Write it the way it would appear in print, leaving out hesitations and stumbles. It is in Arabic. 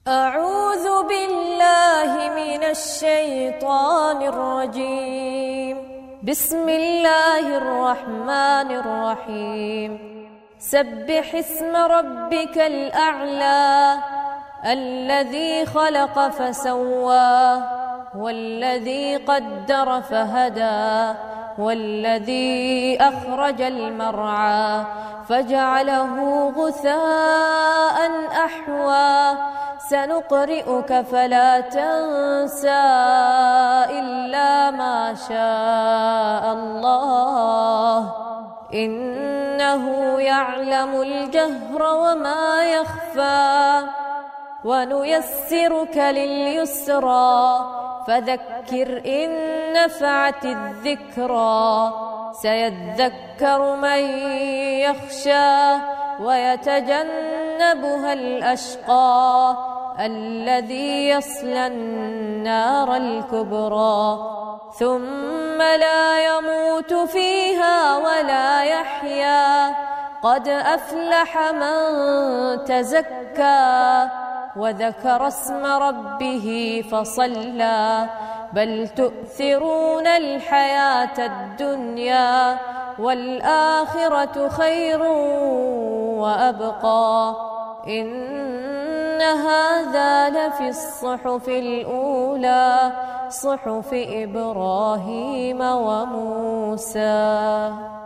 أعوذ بالله من الشيطان الرجيم. بسم الله الرحمن الرحيم. سبح اسم ربك الأعلى الذي خلق فسوى والذي قدر فهدى والذي أخرج المرعى فجعله غثاء أحوى سنقرئك فلا تنسى إلا ما شاء الله إنه يعلم الجهر وما يخفى ونيسرك لليسرى فذكر إن نفعت الذكرى سيذكر من يخشى ويتجنبها الأشقى الذي يصلى النار الكبرى ثم لا يموت فيها ولا يحيا قد أفلح من تزكى وذكر اسم ربه فصلى بل تؤثرون الحياة الدنيا والآخرة خير وأبقى إن هذا لفي الصحف الأولى صحف إبراهيم وموسى.